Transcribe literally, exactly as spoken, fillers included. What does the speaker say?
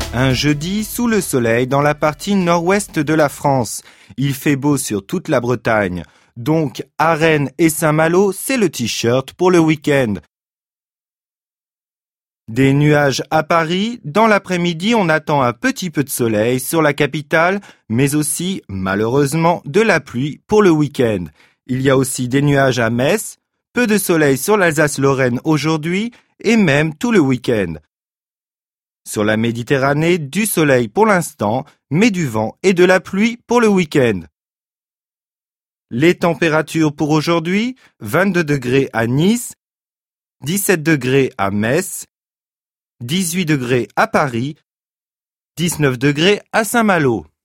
Un jeudi sous le soleil dans la partie nord-ouest de la France. Il fait beau sur toute la Bretagne. Donc, à Rennes et Saint-Malo, c'est le t-shirt pour le week-end. Des nuages à Paris. Dans l'après-midi, on attend un petit peu de soleil sur la capitale, mais aussi, malheureusement, de la pluie pour le week-end. Il y a aussi des nuages à Metz, peu de soleil sur l'Alsace-Lorraine aujourd'hui et même tout le week-end. Sur la Méditerranée, du soleil pour l'instant, mais du vent et de la pluie pour le week-end. Les températures pour aujourd'hui, vingt-deux degrés à Nice, dix-sept degrés à Metz, dix-huit degrés à Paris, dix-neuf degrés à Saint-Malo.